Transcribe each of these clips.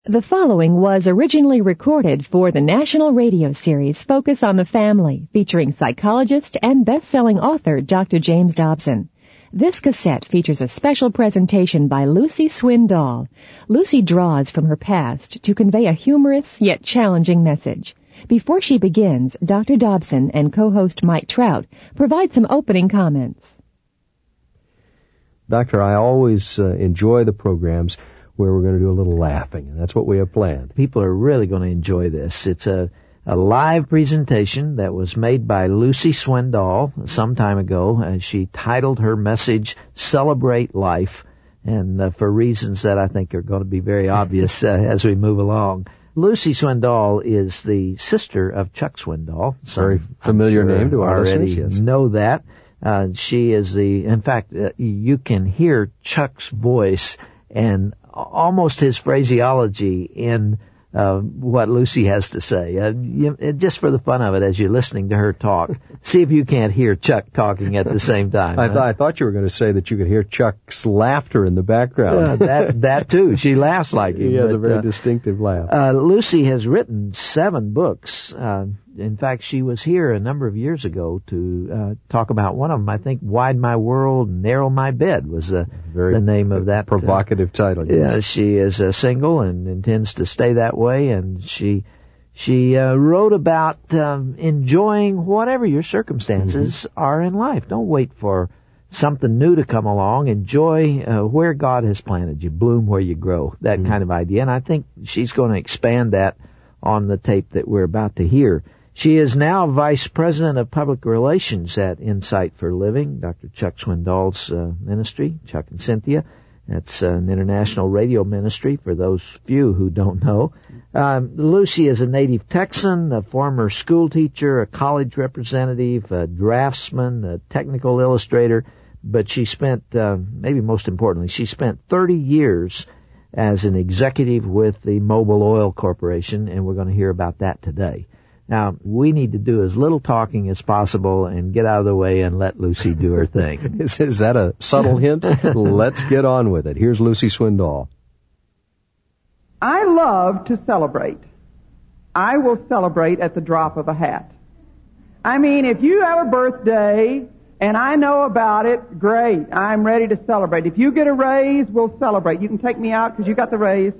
The following was originally recorded for the national radio series Focus on the Family, featuring psychologist and best-selling author Dr. James Dobson. This cassette features a special presentation by Lucy Swindoll. Lucy draws from her past to convey a humorous yet challenging message. Before she begins, Dr. Dobson and co-host Mike Trout provide some opening comments. Doctor, I always enjoy the programs where we're going to do a little laughing, and that's what we have planned. People are really going to enjoy this. It's a live presentation that was made by Lucy Swindoll some time ago. She titled her message, Celebrate Life, and for reasons that I think are going to be very obvious as we move along. Lucy Swindoll is the sister of Chuck Swindoll. Very familiar name to our listeners. Already know that. She is in fact, you can hear Chuck's voice and almost his phraseology in what Lucy has to say. Just for the fun of it, as you're listening to her talk, see if you can't hear Chuck talking at the same time. I thought you were going to say that you could hear Chuck's laughter in the background. That too. She laughs like him. He has a very distinctive laugh. Lucy has written 7 books. In fact, she was here a number of years ago to talk about one of them. I think Wide My World, Narrow My Bed was the name of that. Provocative title. Yeah, she is single and intends to stay that way, and she wrote about enjoying whatever your circumstances are in life. Don't wait for something new to come along. Enjoy where God has planted you. Bloom where you grow. That kind of idea. And I think she's going to expand that on the tape that we're about to hear. She is now Vice President of Public Relations at Insight for Living, Dr. Chuck Swindoll's ministry, Chuck and Cynthia. That's an international radio ministry for those few who don't know. Lucy is a native Texan, a former school teacher, a college representative, a draftsman, a technical illustrator, but she spent, maybe most importantly, she spent 30 years as an executive with the Mobil Oil Corporation, and we're going to hear about that today. Now, we need to do as little talking as possible and get out of the way and let Lucy do her thing. Is that a subtle hint? Let's get on with it. Here's Lucy Swindoll. I love to celebrate. I will celebrate at the drop of a hat. I mean, if you have a birthday and I know about it, great. I'm ready to celebrate. If you get a raise, we'll celebrate. You can take me out because you got the raise.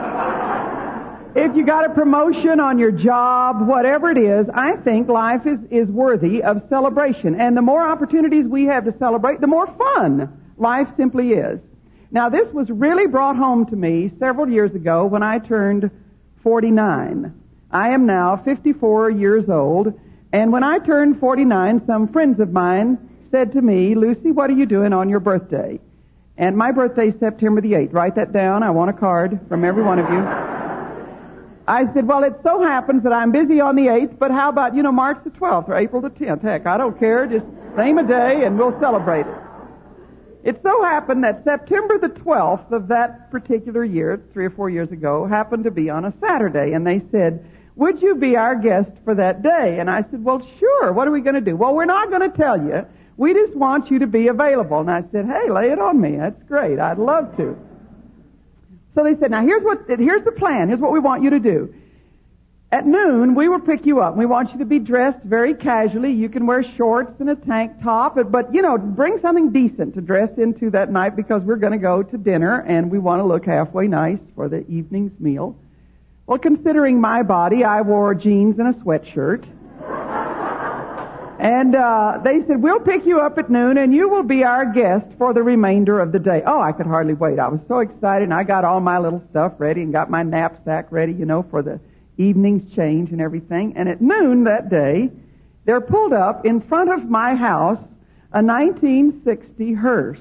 If you got a promotion on your job, whatever it is, I think life is worthy of celebration. And the more opportunities we have to celebrate, the more fun life simply is. Now, this was really brought home to me several years ago when I turned 49. I am now 54 years old, and when I turned 49, some friends of mine said to me, Lucy, what are you doing on your birthday? And my birthday is September the 8th. Write that down. I want a card from every one of you. I said, well, it so happens that I'm busy on the 8th, but how about, March the 12th or April the 10th? Heck, I don't care. Just name a day and we'll celebrate it. It so happened that September the 12th of that particular year, 3 or 4 years ago, happened to be on a Saturday. And they said, would you be our guest for that day? And I said, well, sure. What are we going to do? Well, we're not going to tell you. We just want you to be available. And I said, hey, lay it on me. That's great. I'd love to. So they said, now here's the plan. Here's what we want you to do. At noon, we will pick you up. We want you to be dressed very casually. You can wear shorts and a tank top, but bring something decent to dress into that night because we're going to go to dinner and we want to look halfway nice for the evening's meal. Well, considering my body, I wore jeans and a sweatshirt. And they said, we'll pick you up at noon and you will be our guest for the remainder of the day. Oh, I could hardly wait. I was so excited, and I got all my little stuff ready and got my knapsack ready, for the evening's change and everything. And at noon that day, there pulled up in front of my house a 1960 hearse.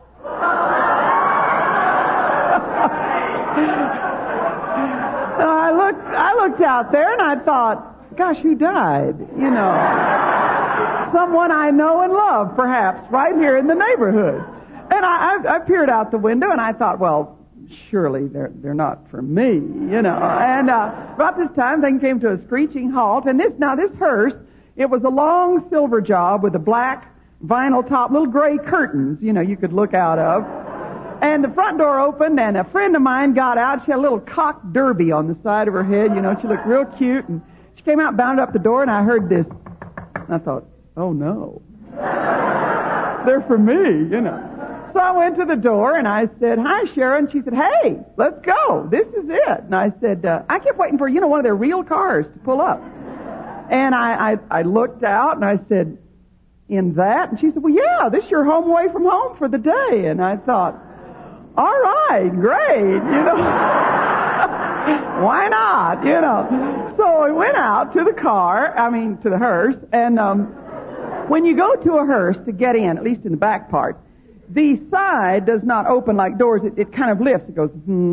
I looked out there and I thought, gosh, who died? Someone I know and love, perhaps, right here in the neighborhood. And I peered out the window and I thought, well, surely they're not for me, And about this time, thing came to a screeching halt. And this hearse, it was a long silver job with a black vinyl top, little gray curtains, you could look out of. And the front door opened, and a friend of mine got out. She had a little cock derby on the side of her head. You know, she looked real cute. And she came out, bounded up the door, and I heard this. And I thought, oh, no. They're for me, you know. So I went to the door, and I said, hi, Sharon. She said, hey, let's go. This is it. And I said, I kept waiting for, one of their real cars to pull up. And I looked out, and I said, in that? And she said, well, yeah, this is your home away from home for the day. And I thought, all right, great, Why not, So I went out to the to the hearse, and when you go to a hearse to get in, at least in the back part, the side does not open like doors. It kind of lifts. It goes,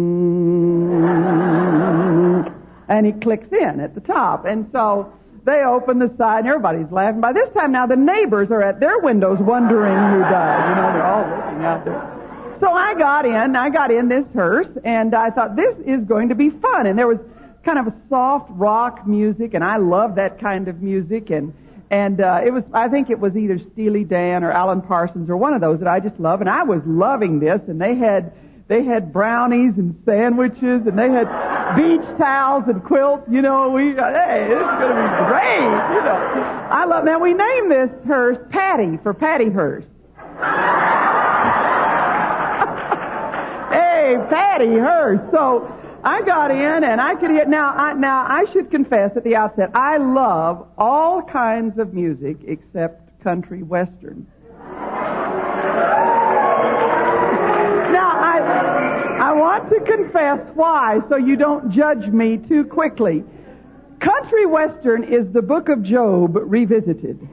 and it clicks in at the top. And so they open the side, and everybody's laughing. By this time now, the neighbors are at their windows wondering who died. They're all looking out there. So I got in this hearse, and I thought, this is going to be fun. And there was kind of a soft rock music, and I love that kind of music. And I think it was either Steely Dan or Alan Parsons or one of those that I just love. And I was loving this, and they had brownies and sandwiches, and they had beach towels and quilts. Hey, it's going to be great. I love. Now we named this hearse Patty for Patty Hearst. Hey, Patty Hearst. So I got in, and I could hear. Now I should confess at the outset, I love all kinds of music except country western. Now I want to confess why, so you don't judge me too quickly. Country western is the Book of Job revisited.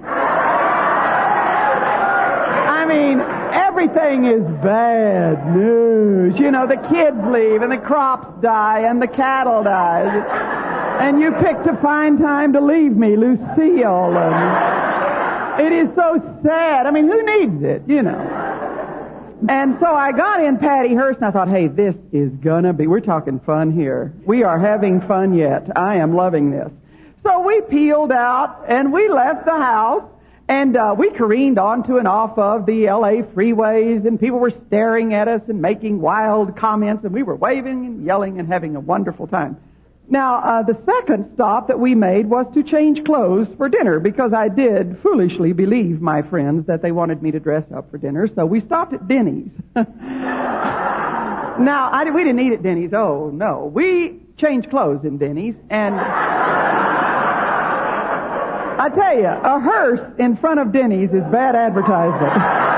Everything is bad news. The kids leave, and the crops die, and the cattle die. And you picked a fine time to leave me, Lucille. And it is so sad. Who needs it, And so I got in Patty Hearst, and I thought, hey, this is gonna be, we're talking fun here. We are having fun yet. I am loving this. So we peeled out, and we left the house. And we careened onto and off of the L.A. freeways, and people were staring at us and making wild comments, and we were waving and yelling and having a wonderful time. Now, the second stop that we made was to change clothes for dinner, because I did foolishly believe my friends that they wanted me to dress up for dinner, so we stopped at Denny's. Now, we didn't eat at Denny's. Oh, no. We changed clothes in Denny's, and I tell you, a hearse in front of Denny's is bad advertisement.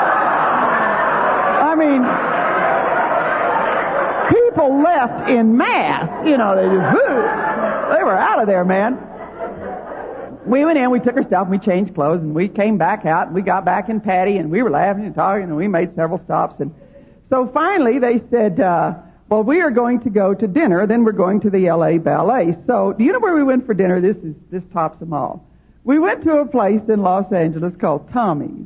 People left in mass. They were out of there, man. We went in, we took our stuff, and we changed clothes, and we came back out, and we got back in Patty, and we were laughing and talking, and we made several stops. And so finally they said, well, we are going to go to dinner, then we're going to the L.A. Ballet. So do you know where we went for dinner? This tops them all. We went to a place in Los Angeles called Tommy's.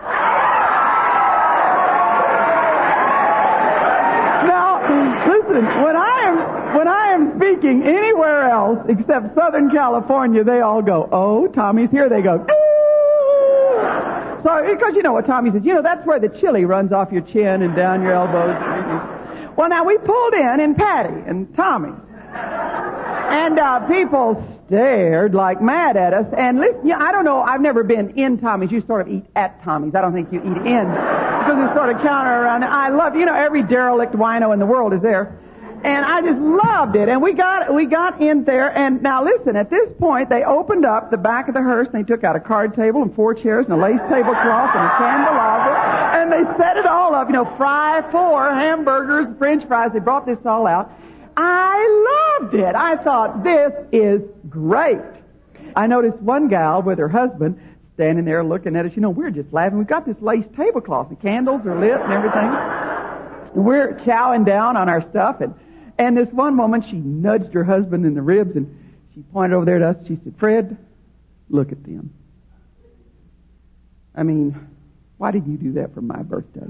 Now, listen, when I am speaking anywhere else except Southern California, they all go, oh, Tommy's. Here they go, ooh. So, because you know what Tommy's is. That's where the chili runs off your chin and down your elbows. Well, now, we pulled in Patty and Tommy's. And people stared like mad at us. And listen, I don't know, I've never been in Tommy's. You sort of eat at Tommy's. I don't think you eat in, because it's sort of counter around. I love, every derelict wino in the world is there. And I just loved it. And we got in there. And now listen, at this point, they opened up the back of the hearse, and they took out a card table and 4 chairs and a lace tablecloth and a candelabra. And they set it all up, 4 hamburgers, French fries. They brought this all out. I loved it. I thought, this is great. I noticed one gal with her husband standing there looking at us. We're just laughing. We've got this lace tablecloth. The candles are lit and everything. And we're chowing down on our stuff. And this one woman, she nudged her husband in the ribs, and she pointed over there to us. She said, Fred, look at them. Why did you do that for my birthday?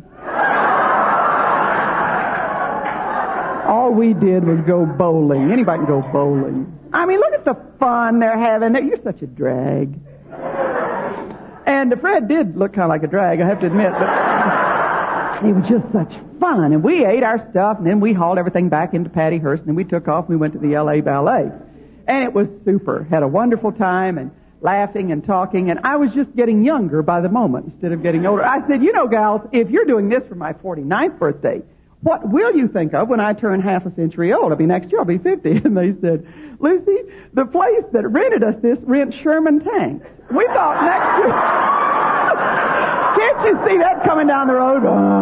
All we did was go bowling. Anybody can go bowling. Look at the fun they're having. You're such a drag. And Fred did look kind of like a drag, I have to admit. But It was just such fun. And we ate our stuff, and then we hauled everything back into Pattyhurst, and then we took off, and we went to the L.A. Ballet. And it was super. Had a wonderful time, and laughing and talking, and I was just getting younger by the moment instead of getting older. I said, you know, gals, if you're doing this for my 49th birthday, what will you think of when I turn half a century old? It'll be next year, I'll be 50. And they said, Lucy, the place that rented us this rents Sherman tanks. We thought next year... Can't you see that coming down the road?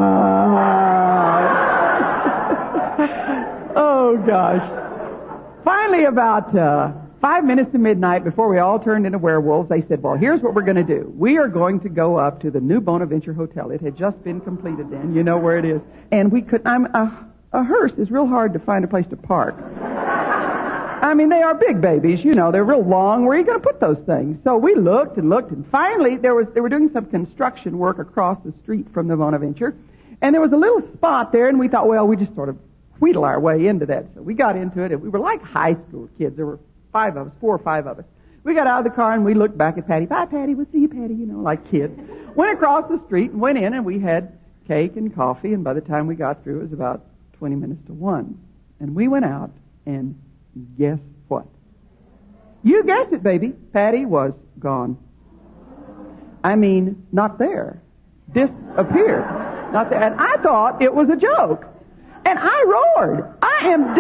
Oh, gosh. Finally, about 5 minutes to midnight, before we all turned into werewolves, they said, well, here's what we're going to do. We are going to go up to the new Bonaventure Hotel. It had just been completed then. You know where it is. And we could... a hearse is real hard to find a place to park. I mean, they are big babies, you know. They're real long. Where are you going to put those things? So we looked, and finally they were doing some construction work across the street from the Bonaventure, and there was a little spot there, and we thought, well, we just sort of wheedle our way into that. So we got into it, and we were like high school kids. There were 4 or 5 of us. We got out of the car, and we looked back at Patty. Bye, Patty. We'll see you, Patty, you know, like kids. Went across the street and went in, and we had cake and coffee, and by the time we got through, it was about 20 minutes to 1. And we went out, and guess what? You guessed it, baby. Patty was gone. I mean, not there. Disappeared. Not there. And I thought it was a joke. And I roared. I am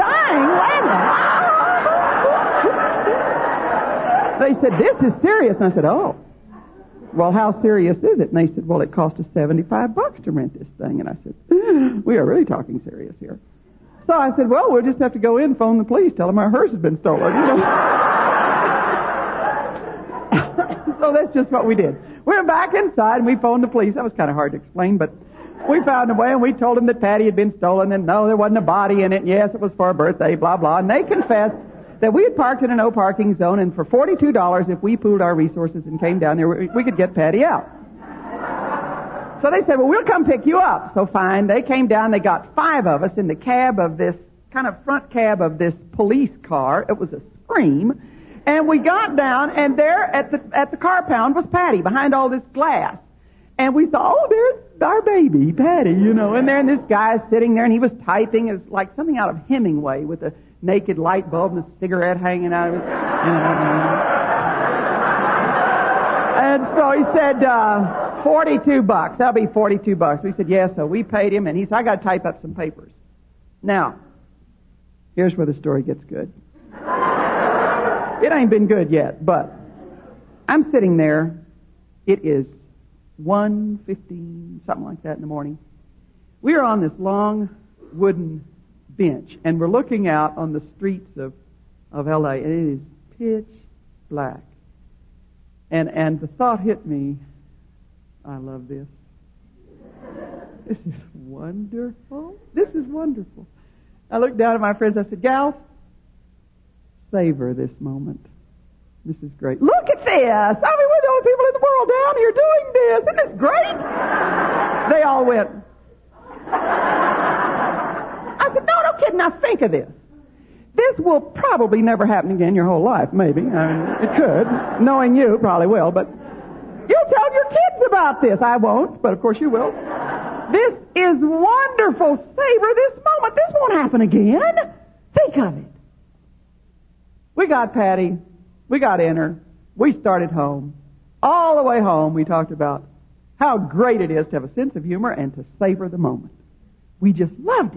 dying laughing. They said, this is serious. And I said, oh. Well, how serious is it? And they said, well, it cost us $75 to rent this thing. And I said, we are really talking serious here. So I said, well, we'll just have to go in and phone the police, tell them our hearse has been stolen. You know? So that's just what we did. We went back inside and we phoned the police. That was kind of hard to explain, but we found a way, and we told them that Patty had been stolen, and no, there wasn't a body in it, and yes, it was for her birthday, blah, blah. And they confessed that we had parked in a no parking zone, and for $42, if we pooled our resources and came down there, we could get Patty out. So they said, well, we'll come pick you up. So fine, they came down, they got 5 of us in the cab of this, kind of front cab of this police car. It was a Scream. And we got down, and there at the car pound was Patty behind all this glass. And we thought, oh, there's our baby, Patty, you know. And then this guy sitting there, and he was typing. It was like something out of Hemingway with a naked light bulb and a cigarette hanging out of his... And so he said, $42. That'll be $42. We said, yes. So we paid him, and he said, I got to type up some papers. Now, here's where the story gets good. It ain't been good yet, but I'm sitting there. It is 1:15, something like that in the morning. We are on this long wooden bench, and we're looking out on the streets of L.A., and it is pitch black. And the thought hit me, I love this. This is wonderful. This is wonderful. I looked down at my friends. I said, gals, savor this moment. This is great. Look at this. I mean, we're the only people in the world down here doing this. Isn't this great? They all went. I said, no kidding. Now think of this. This will probably never happen again your whole life, maybe. I mean, it could. Knowing you, probably will. But you'll tell your kids about this. I won't, but of course you will. This is wonderful. Savor this moment. This won't happen again. Think of it. We got Patty. We got in her. We started home. All the way home, we talked about how great it is to have a sense of humor and to savor the moment. We just loved it.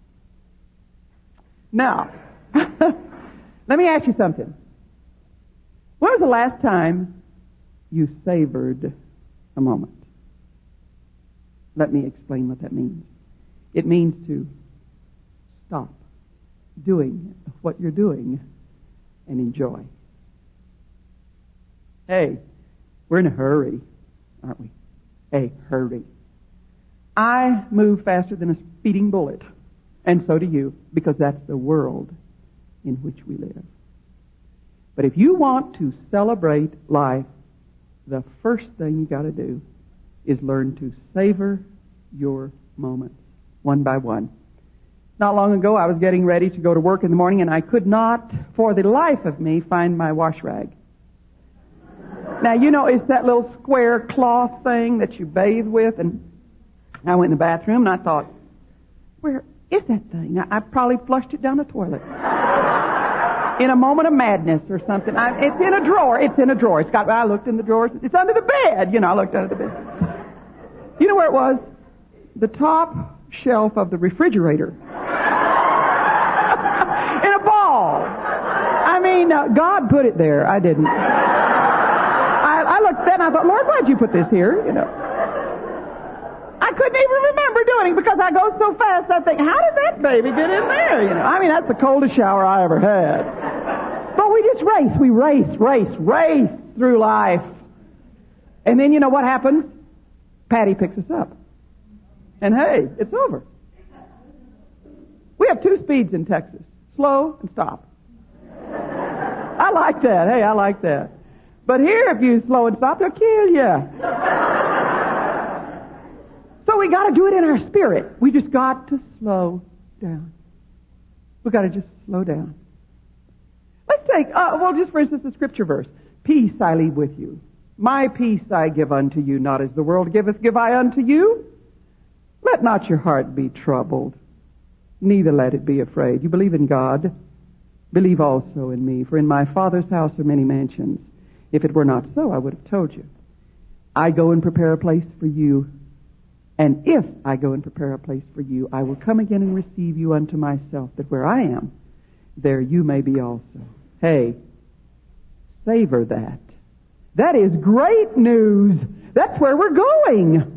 Now, let me ask you something. When was the last time you savored a moment? Let me explain what that means. It means to stop doing what you're doing and enjoy. Hey, we're in a hurry, aren't we? Hey, hurry. I move faster than a speeding bullet, and so do you, because that's the world in which we live. But if you want to celebrate life, the first thing you got to do is learn to savor your moments, one by one. Not long ago, I was getting ready to go to work in the morning, and I could not, for the life of me, find my wash rag. Now, you know, it's that little square cloth thing that you bathe with, and I went in the bathroom and I thought, where is that thing? I probably flushed it down the toilet. In a moment of madness or something. It's in a drawer. It's in a drawer. I looked in the drawers. It's under the bed. I looked under the bed. You know where it was? The top shelf of the refrigerator. In a ball. God put it there. I didn't. I looked then and I thought, Lord, why'd you put this here? I couldn't even remember doing it because I go so fast. I think, how did that baby get in there? That's the coldest shower I ever had. But we just race. We race through life. And then you know what happens? Patty picks us up. And hey, it's over. We have 2 speeds in Texas. Slow and stop. I like that. Hey, I like that. But here, if you slow and stop, they'll kill you. So we got to do it in our spirit. We just got to slow down. We got to just slow down. Let's take, just for instance, the scripture verse. Peace I leave with you. My peace I give unto you, not as the world giveth, give I unto you. Let not your heart be troubled, neither let it be afraid. You believe in God, believe also in me. For in my Father's house are many mansions. If it were not so, I would have told you. I go and prepare a place for you. And if I go and prepare a place for you, I will come again and receive you unto myself, that where I am, there you may be also. Hey, savor that. That is great news. That's where we're going.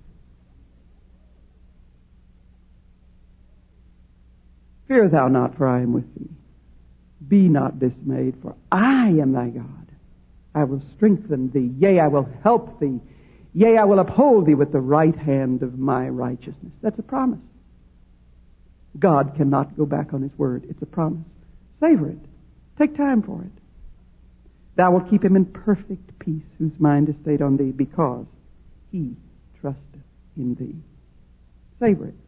Fear thou not, for I am with thee. Be not dismayed, for I am thy God. I will strengthen thee. Yea, I will help thee. Yea, I will uphold thee with the right hand of my righteousness. That's a promise. God cannot go back on his word. It's a promise. Savor it. Take time for it. Thou wilt keep him in perfect peace, whose mind is stayed on thee, because he trusteth in thee. Savor it.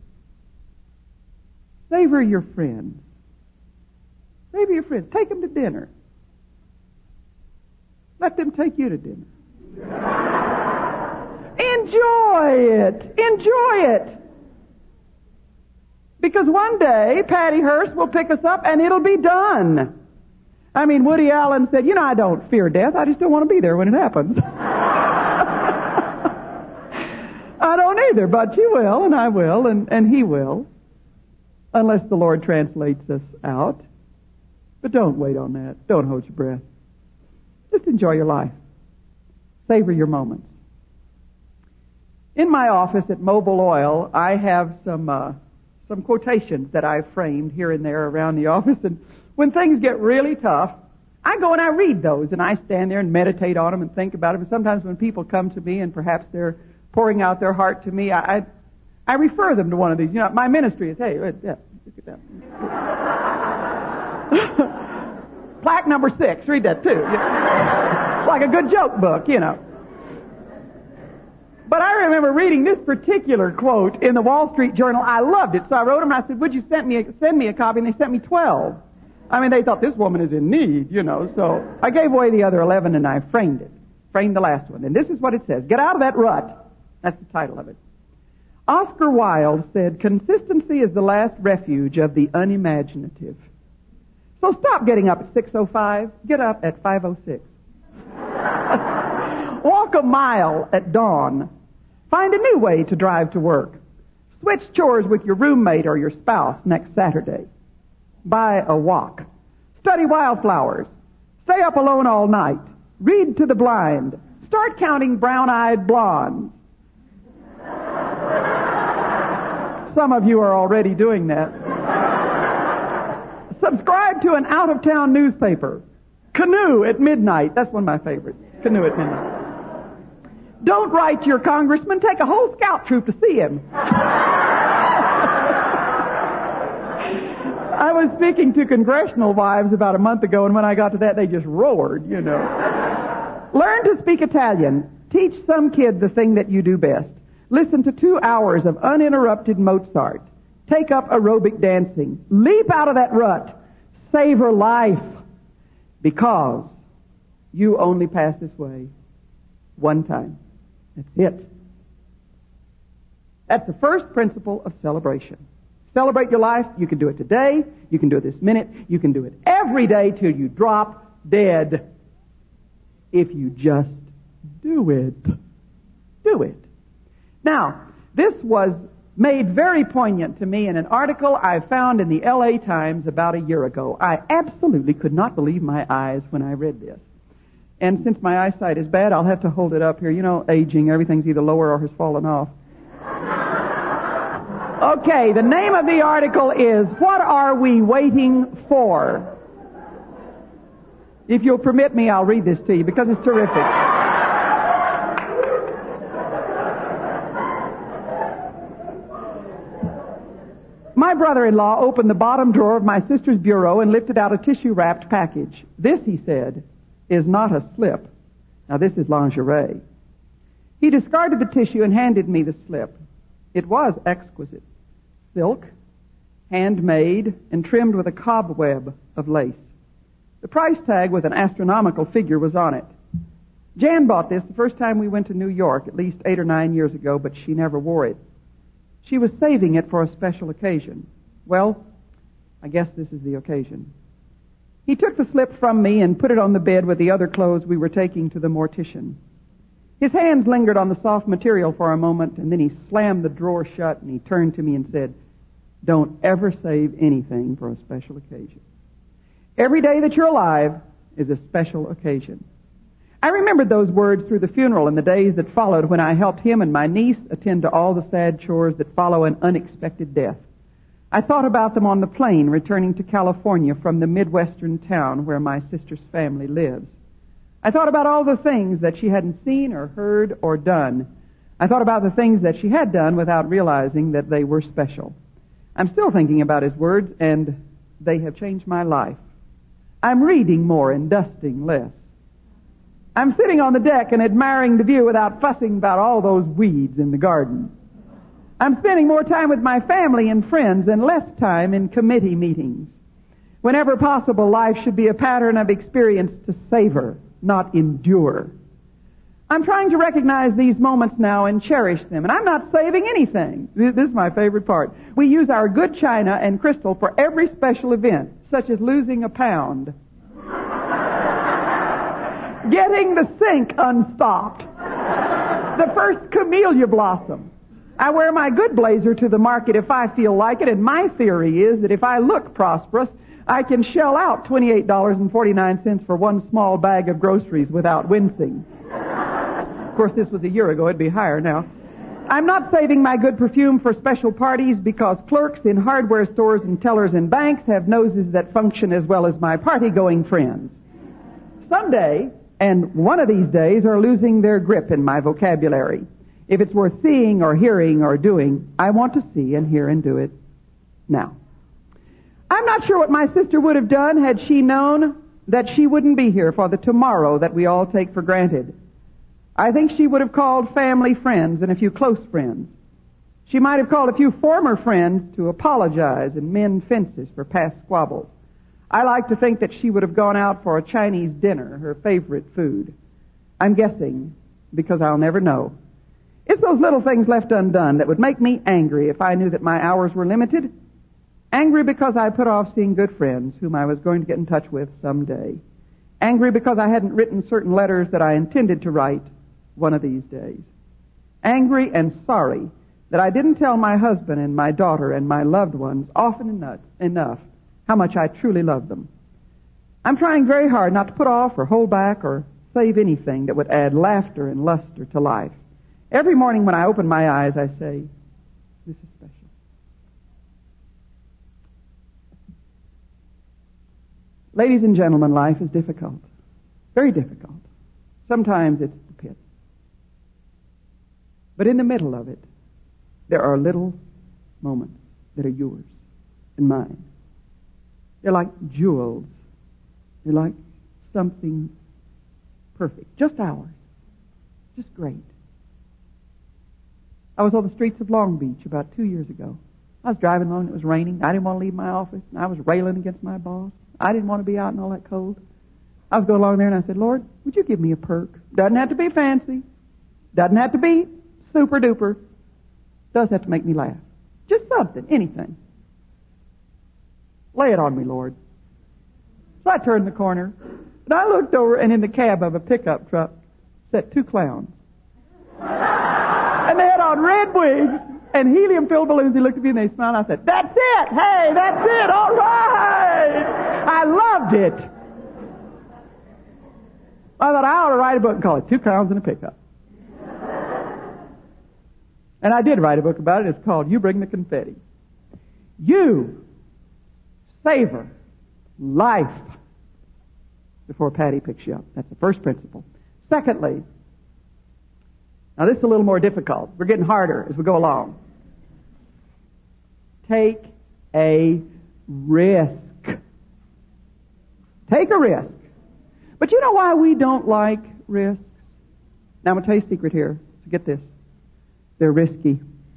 Savor your friends. Savor your friends. Take them to dinner. Let them take you to dinner. Enjoy it. Enjoy it. Because one day, Patty Hearst will pick us up and it'll be done. Woody Allen said, I don't fear death. I just don't want to be there when it happens. I don't either, but you will, and I will, and he will. Unless the Lord translates us out. But don't wait on that. Don't hold your breath. Just enjoy your life. Savor your moments. In my office at Mobil Oil, I have some quotations that I've framed here and there around the office. And when things get really tough, I go and I read those, and I stand there and meditate on them and think about them. And sometimes when people come to me and perhaps they're pouring out their heart to me, I refer them to one of these. My ministry is, hey, look at that. Plaque number 6, read that too. It's like a good joke book, But I remember reading this particular quote in the Wall Street Journal. I loved it, so I wrote them and I said, would you send me a copy? And they sent me 12. They thought this woman is in need, So I gave away the other 11 and I framed the last one. And this is what it says. Get out of that rut. That's the title of it. Oscar Wilde said, consistency is the last refuge of the unimaginative. So stop getting up at 6:05. Get up at 5:06. Walk a mile at dawn. Find a new way to drive to work. Switch chores with your roommate or your spouse next Saturday. Buy a walk. Study wildflowers. Stay up alone all night. Read to the blind. Start counting brown-eyed blondes. Some of you are already doing that. Subscribe to an out-of-town newspaper. Canoe at midnight. That's one of my favorites. Canoe at midnight. Don't write your congressman. Take a whole scout troop to see him. I was speaking to congressional wives about a month ago, and when I got to that, they just roared, Learn to speak Italian. Teach some kid the thing that you do best. Listen to 2 hours of uninterrupted Mozart. Take up aerobic dancing. Leap out of that rut. Savor life. Because you only pass this way one time. That's it. That's the first principle of celebration. Celebrate your life. You can do it today. You can do it this minute. You can do it every day till you drop dead. If you just do it. Do it. Now, this was made very poignant to me in an article I found in the LA Times about a year ago. I absolutely could not believe my eyes when I read this. And since my eyesight is bad, I'll have to hold it up here. You know, aging, everything's either lower or has fallen off. Okay, the name of the article is, What Are We Waiting For? If you'll permit me, I'll read this to you because it's terrific. My brother-in-law opened the bottom drawer of my sister's bureau and lifted out a tissue-wrapped package. This, he said, is not a slip. Now, this is lingerie. He discarded the tissue and handed me the slip. It was exquisite. Silk, handmade, and trimmed with a cobweb of lace. The price tag with an astronomical figure was on it. Jan bought this the first time we went to New York, at least 8 or 9 years ago, but she never wore it. She was saving it for a special occasion. Well, I guess this is the occasion. He took the slip from me and put it on the bed with the other clothes we were taking to the mortician. His hands lingered on the soft material for a moment, and then he slammed the drawer shut and he turned to me and said, Don't ever save anything for a special occasion. Every day that you're alive is a special occasion. I remembered those words through the funeral and the days that followed when I helped him and my niece attend to all the sad chores that follow an unexpected death. I thought about them on the plane returning to California from the Midwestern town where my sister's family lives. I thought about all the things that she hadn't seen or heard or done. I thought about the things that she had done without realizing that they were special. I'm still thinking about his words, and they have changed my life. I'm reading more and dusting less. I'm sitting on the deck and admiring the view without fussing about all those weeds in the garden. I'm spending more time with my family and friends and less time in committee meetings. Whenever possible, life should be a pattern of experience to savor, not endure. I'm trying to recognize these moments now and cherish them, and I'm not saving anything. This is my favorite part. We use our good china and crystal for every special event, such as losing a pound, getting the sink unstopped, the first camellia blossom. I wear my good blazer to the market if I feel like it, and my theory is that if I look prosperous, I can shell out $28.49 for one small bag of groceries without wincing. Of course, this was a year ago. It'd be higher now. I'm not saving my good perfume for special parties because clerks in hardware stores and tellers in banks have noses that function as well as my party-going friends. Someday, and one of these days, are losing their grip in my vocabulary. If it's worth seeing or hearing or doing, I want to see and hear and do it now. I'm not sure what my sister would have done had she known that she wouldn't be here for the tomorrow that we all take for granted. I think she would have called family friends and a few close friends. She might have called a few former friends to apologize and mend fences for past squabbles. I like to think that she would have gone out for a Chinese dinner, her favorite food. I'm guessing, because I'll never know. It's those little things left undone that would make me angry if I knew that my hours were limited. Angry because I put off seeing good friends whom I was going to get in touch with someday. Angry because I hadn't written certain letters that I intended to write one of these days. Angry and sorry that I didn't tell my husband and my daughter and my loved ones often enough how much I truly love them. I'm trying very hard not to put off or hold back or save anything that would add laughter and luster to life. Every morning when I open my eyes, I say, this is special. Ladies and gentlemen, life is difficult. Very difficult. Sometimes it's the pit. But in the middle of it, there are little moments that are yours and mine. They're like jewels. They're like something perfect. Just ours. Just great. I was on the streets of Long Beach about 2 years ago. I was driving along, it was raining. I didn't want to leave my office, and I was railing against my boss. I didn't want to be out in all that cold. I was going along there, and I said, Lord, would you give me a perk? Doesn't have to be fancy. Doesn't have to be super duper. Does have to make me laugh. Just something, anything. Lay it on me, Lord. So I turned the corner, and I looked over, and in the cab of a pickup truck sat 2 clowns. And they had on red wigs and helium-filled balloons. He looked at me and they smiled. I said, "That's it! Hey, that's it! All right!" I loved it. I thought I ought to write a book and call it 2 Clowns in a Pickup. And I did write a book about it. It's called You Bring the Confetti. You savor life before Patty picks you up. That's the first principle. Secondly, now this is a little more difficult. We're getting harder as we go along. Take a risk. Take a risk. But you know why we don't like risks? Now I'm going to tell you a secret here. So get this. They're risky.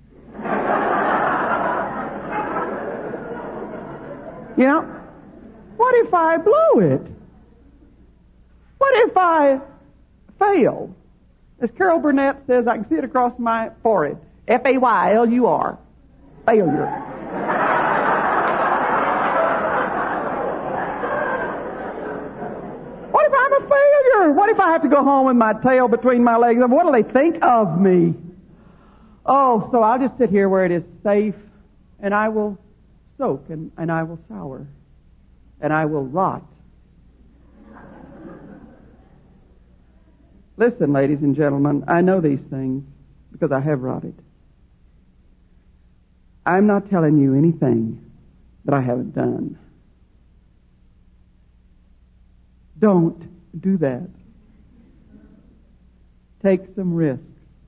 You know, what if I blow it? What if I fail? As Carol Burnett says, I can see it across my forehead. F-A-Y-L-U-R. Failure. What if I'm a failure? What if I have to go home with my tail between my legs? What will they think of me? Oh, so I'll just sit here where it is safe, and I will soak, and I will sour, and I will rot. Listen, ladies and gentlemen, I know these things because I have rotted. I'm not telling you anything that I haven't done. Don't do that. Take some risks.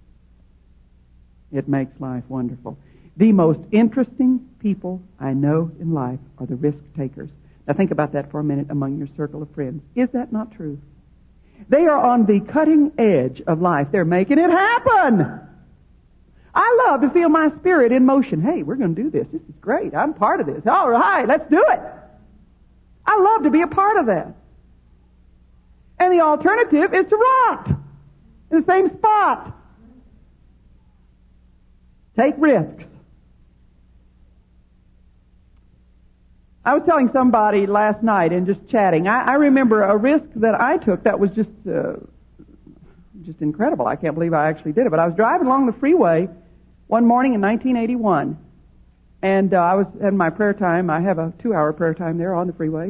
It makes life wonderful. The most interesting people I know in life are the risk takers. Now think about that for a minute among your circle of friends. Is that not true? They are on the cutting edge of life. They're making it happen. I love to feel my spirit in motion. Hey, we're going to do this. This is great. I'm part of this. All right, let's do it. I love to be a part of that. And the alternative is to rot in the same spot. Take risks. I was telling somebody last night and just chatting. I remember a risk that I took that was just incredible. I can't believe I actually did it. But I was driving along the freeway one morning in 1981, and I was having my prayer time. I have a 2-hour prayer time there on the freeway.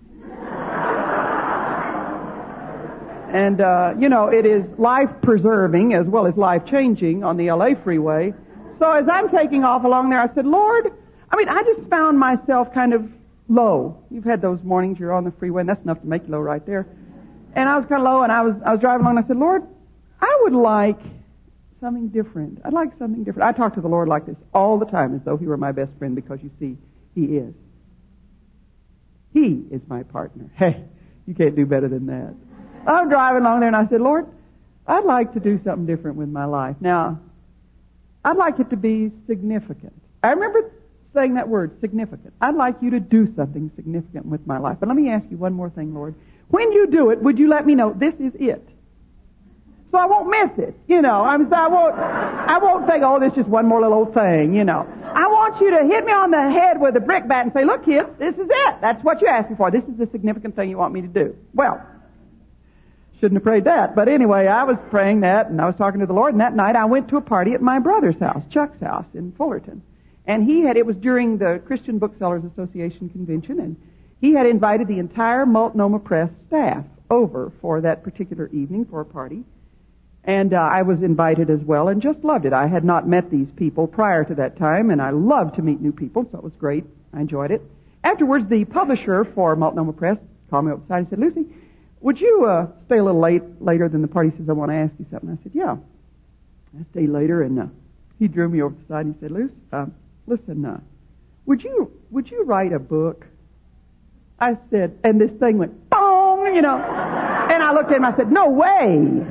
And, it is life-preserving as well as life-changing on the L.A. freeway. So as I'm taking off along there, I said, Lord, I just found myself kind of low. You've had those mornings you're on the freeway, and that's enough to make you low right there. And I was kind of low, and I was driving along, and I said, Lord, I would like something different. I'd like something different. I talk to the Lord like this all the time, as though He were my best friend, because you see, He is. He is my partner. Hey, you can't do better than that. I'm driving along there, and I said, Lord, I'd like to do something different with my life. Now, I'd like it to be significant. I remember saying that word, significant. I'd like you to do something significant with my life. But let me ask you one more thing, Lord. When you do it, would you let me know this is it? So I won't miss it, I won't think, oh, this is just one more little old thing, I want you to hit me on the head with a brick bat and say, look, kid, this is it. That's what you asked me for. This is the significant thing you want me to do. Well, shouldn't have prayed that. But anyway, I was praying that, and I was talking to the Lord, and that night I went to a party at my brother's house, Chuck's house in Fullerton. And it was during the Christian Booksellers Association convention, and he had invited the entire Multnomah Press staff over for that particular evening for a party. And I was invited as well and just loved it. I had not met these people prior to that time, and I love to meet new people, so it was great. I enjoyed it. Afterwards, the publisher for Multnomah Press called me up aside and said, Lucy, would you stay a little later than the party? He says, I want to ask you something. I said, yeah. I stayed later, and he drew me over to the side and he said, Luce, listen, would you write a book? I said, and this thing went, boom, and I looked at him, I said, no way.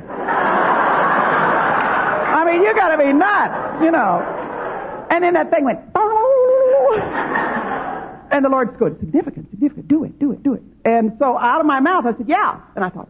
You got to be nuts, And then that thing went, boom. And the Lord said, significant, do it. And so out of my mouth, I said, yeah. And I thought,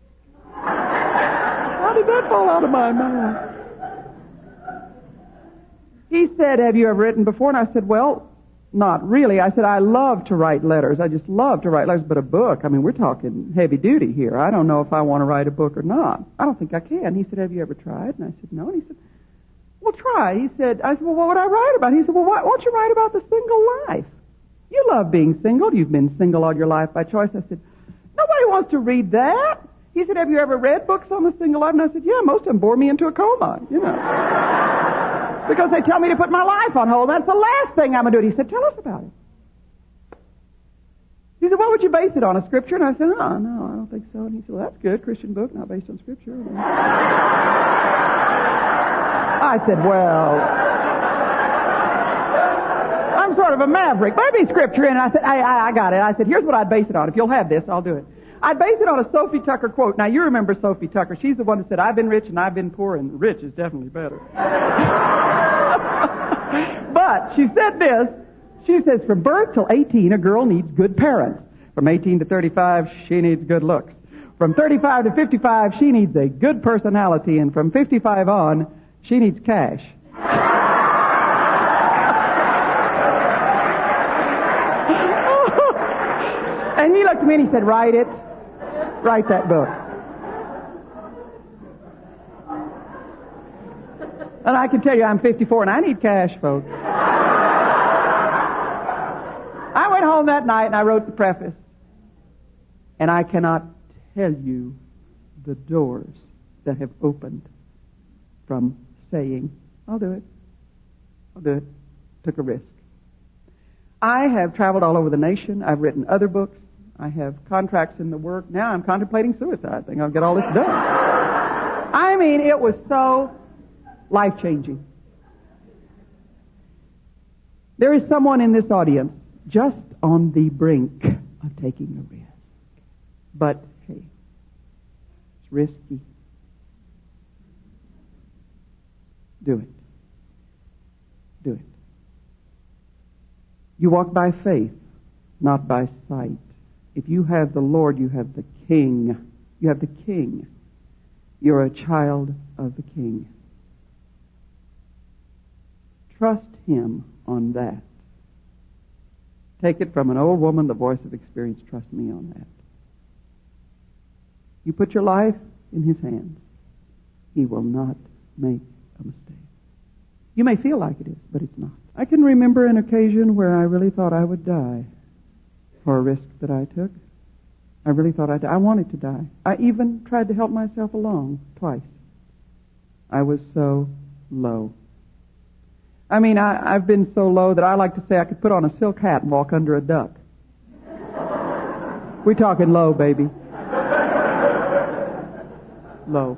how did that fall out of my mouth? He said, have you ever written before? And I said, well, not really. I said, I love to write letters. I just love to write letters, but a book, I mean, we're talking heavy duty here. I don't know if I want to write a book or not. I don't think I can. He said, have you ever tried? And I said, no. And he said, well, try. I said, well, what would I write about? He said, well, why won't you write about the single life? You love being single. You've been single all your life by choice. I said, nobody wants to read that. He said, have you ever read books on the single life? And I said, yeah, most of them bore me into a coma, because they tell me to put my life on hold. That's the last thing I'm going to do. He said, tell us about it. He said, what would you base it on, a scripture? And I said, oh, no, I don't think so. And he said, well, that's good. Christian book, not based on scripture. I said, well, I'm sort of a maverick. Maybe scripture. And I said, I got it. I said, here's what I'd base it on. If you'll have this, I'll do it. I'd base it on a Sophie Tucker quote. Now, you remember Sophie Tucker. She's the one that said, I've been rich and I've been poor, and rich is definitely better. But she said this. She says, from birth till 18, a girl needs good parents. From 18 to 35, she needs good looks. From 35 to 55, she needs a good personality. And from 55 on, she needs cash. And he looked at me and he said, write it. Write that book. And I can tell you I'm 54 and I need cash, folks. I went home that night and I wrote the preface. And I cannot tell you the doors that have opened from saying, I'll do it. I'll do it. Took a risk. I have traveled all over the nation. I've written other books. I have contracts in the work. Now I'm contemplating suicide. I think I'll get all this done. I mean, it was so life-changing. There is someone in this audience just on the brink of taking a risk. But, hey, it's risky. Do it. Do it. You walk by faith, not by sight. If you have the Lord, you have the King. You have the King. You're a child of the King. Trust Him on that. Take it from an old woman, the voice of experience. Trust me on that. You put your life in His hands. He will not make a mistake. You may feel like it is, but it's not. I can remember an occasion where I really thought I would die for a risk that I took. I really thought I wanted to die. I even tried to help myself along twice. I was so low. I mean, I've been so low that I like to say I could put on a silk hat and walk under a duck. We're talking low, baby. Low.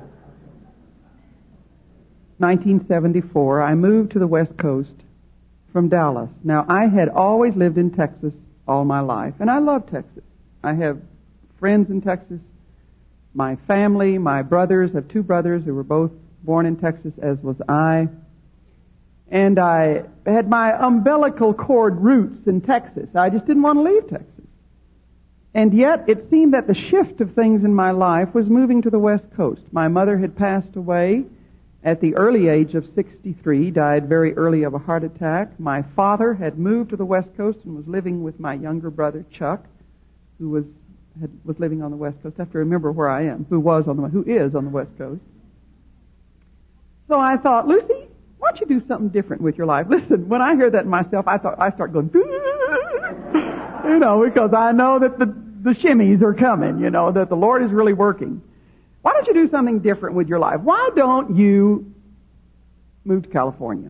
1974, I moved to the West Coast from Dallas. Now, I had always lived in Texas all my life, and I love Texas. I have friends in Texas. My family, my brothers, I have two brothers who were both born in Texas, as was I. And I had my umbilical cord roots in Texas. I just didn't want to leave Texas. And yet, it seemed that the shift of things in my life was moving to the West Coast. My mother had passed away at the early age of 63, died very early of a heart attack. My father had moved to the West Coast and was living with my younger brother, Chuck, who was living on the West Coast. I have to remember where I am, who is on the West Coast. So I thought, Lucy, why don't you do something different with your life? Listen, when I hear that in myself, I start going, because I know that the shimmies are coming, that the Lord is really working. Why don't you do something different with your life? Why don't you move to California?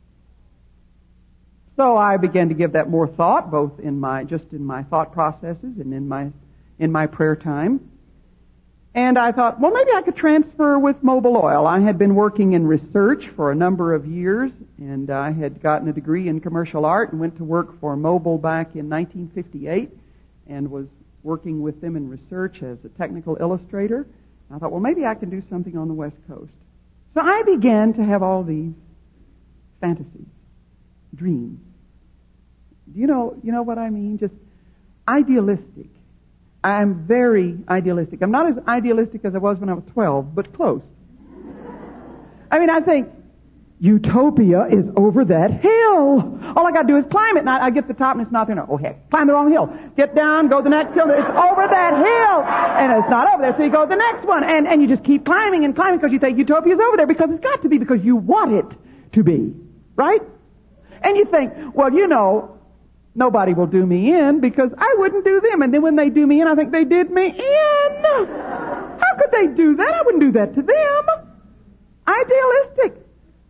So I began to give that more thought, both in my thought processes and in my prayer time. And I thought, well, maybe I could transfer with Mobil Oil. I had been working in research for a number of years, and I had gotten a degree in commercial art and went to work for Mobil back in 1958 and was working with them in research as a technical illustrator. I thought, well, maybe I can do something on the West Coast. So I began to have all these fantasies, dreams. Do you know what I mean? Just idealistic. I'm very idealistic. I'm not as idealistic as I was when I was 12, but close. I mean, I think, Utopia is over that hill. All I got to do is climb it, and I get to the top, and it's not there. Oh, heck, climb the wrong hill. Get down, go to the next hill. It's over that hill, and it's not over there, so you go to the next one, and you just keep climbing and climbing because you think Utopia's over there because it's got to be, because you want it to be, right? And you think, well, you know, nobody will do me in because I wouldn't do them, and then when they do me in, I think they did me in. How could they do that? I wouldn't do that to them. Idealistic.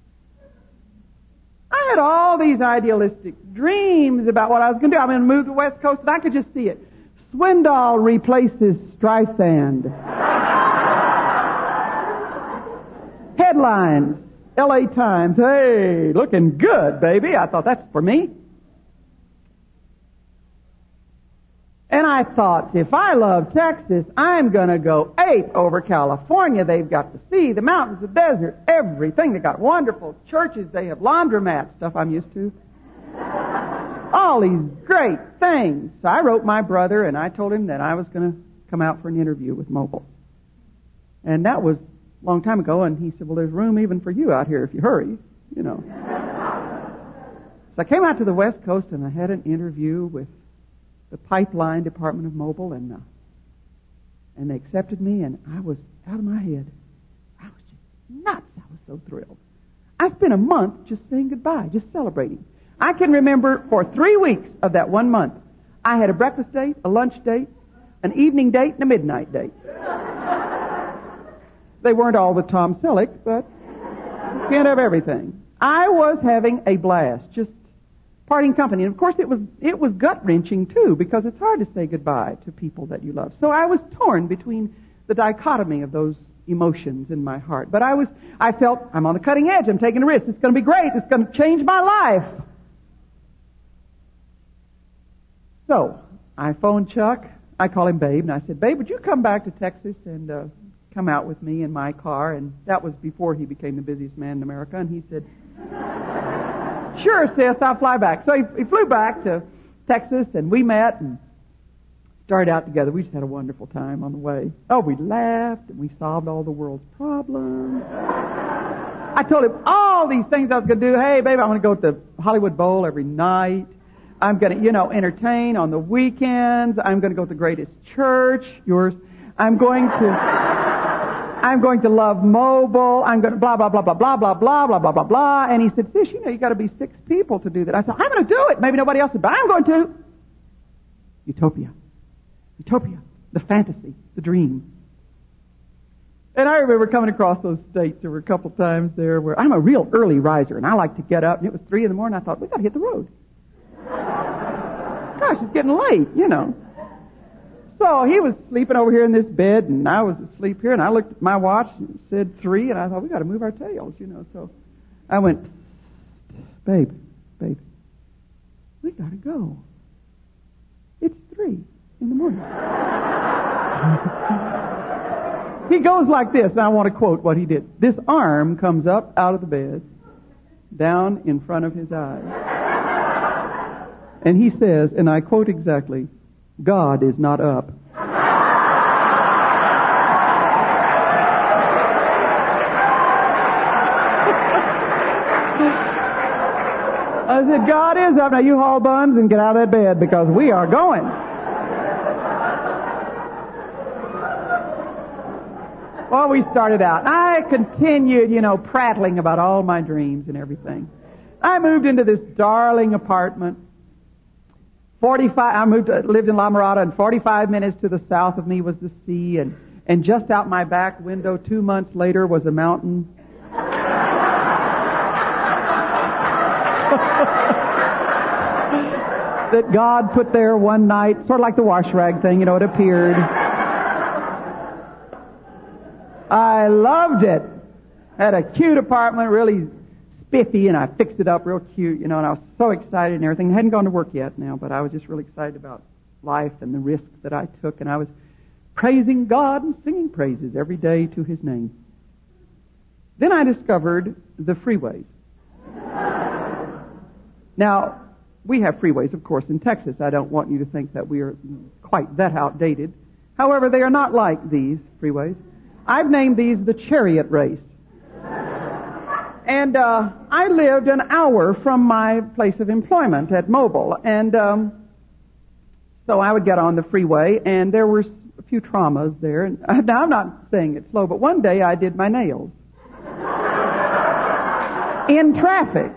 I had all these idealistic dreams about what I was going to do. I'm going to move to the West Coast, and I could just see it. Swindoll replaces Streisand. Headlines, L.A. Times, hey, looking good, baby. I thought, that's for me. And I thought, if I love Texas, I'm going to go ape over California. They've got the sea, the mountains, the desert, everything. They've got wonderful churches. They have laundromats, stuff I'm used to. All these great things. So I wrote my brother, and I told him that I was going to come out for an interview with Mobile. And that was a long time ago, and he said, well, there's room even for you out here if you hurry, you know. So I came out to the West Coast, and I had an interview with the pipeline department of Mobile, and they accepted me, and I was out of my head. I was just nuts. I was so thrilled. I spent a month just saying goodbye, just celebrating. I can remember for 3 weeks of that 1 month, I had a breakfast date, a lunch date, an evening date, and a midnight date. They weren't all with Tom Selleck, but you can't have everything. I was having a blast, just parting company. And of course it was gut-wrenching too, because it's hard to say goodbye to people that you love. So I was torn between the dichotomy of those emotions in my heart. But I felt I'm on the cutting edge. I'm taking a risk. It's going to be great. It's going to change my life. So I phoned Chuck. I call him Babe, and I said, Babe, would you come back to Texas and come out with me in my car? And that was before he became the busiest man in America. And he said, sure, sis, I'll fly back. So he flew back to Texas, and we met and started out together. We just had a wonderful time on the way. Oh, we laughed, and we solved all the world's problems. I told him all these things I was going to do. Hey, babe, I want to go to the Hollywood Bowl every night. I'm going to, entertain on the weekends. I'm going to go to the greatest church, yours. I'm going to love Mobile. I'm going to blah, blah, blah, blah, blah, blah, blah, blah, blah, blah, blah. And he said, sis, you got to be 6 people to do that. I said, I'm going to do it. Maybe nobody else would, but I'm going to. Utopia. Utopia. The fantasy. The dream. And I remember coming across those states. There were a couple times there where I'm a real early riser, and I like to get up, and it was 3 in the morning. I thought, we got to hit the road. Gosh, it's getting late, So he was sleeping over here in this bed, and I was asleep here, and I looked at my watch, and it said 3, and I thought, we got to move our tails, So I went, babe, we got to go. It's 3 in the morning. He goes like this, and I want to quote what he did. This arm comes up out of the bed, down in front of his eyes. And he says, and I quote exactly, God is not up. I said, God is up. Now you haul buns and get out of that bed because we are going. Well, we started out. I continued, prattling about all my dreams and everything. I moved into this darling apartment. Lived in La Mirada, and 45 minutes to the south of me was the sea, and just out my back window 2 months later was a mountain. That God put there one night, sort of like the wash rag thing, it appeared. I loved it. Had a cute apartment, really spiffy, and I fixed it up real cute, and I was so excited and everything. I hadn't gone to work yet now, but I was just really excited about life and the risk that I took, and I was praising God and singing praises every day to His name. Then I discovered the freeways. Now, we have freeways, of course, in Texas. I don't want you to think that we are quite that outdated. However, they are not like these freeways. I've named these the chariot race. And I lived an hour from my place of employment at Mobile. And so I would get on the freeway, and there were a few traumas there. And now, I'm not saying it's slow, but one day I did my nails in traffic.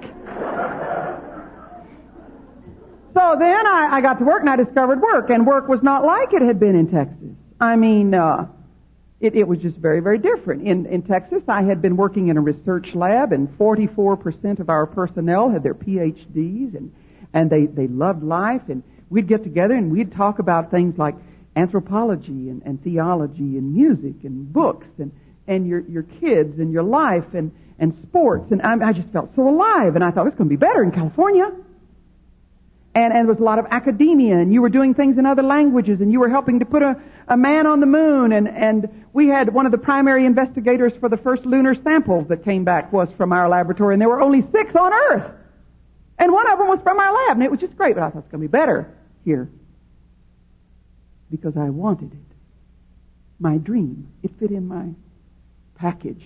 So then I got to work, and I discovered work, and work was not like it had been in Texas. I mean, it was just very, very different. In Texas, I had been working in a research lab, and 44% of our personnel had their PhDs, and they loved life, and we'd get together and we'd talk about things like anthropology and theology and music and books and your kids and your life and sports, and I just felt so alive, and I thought, it's going to be better in California. And there was a lot of academia, and you were doing things in other languages, and you were helping to put a man on the moon, and we had one of the primary investigators for the first lunar samples that came back was from our laboratory, and there were only 6 on Earth. And one of them was from our lab, and it was just great, but I thought it's going to be better here. Because I wanted it. My dream. It fit in my package.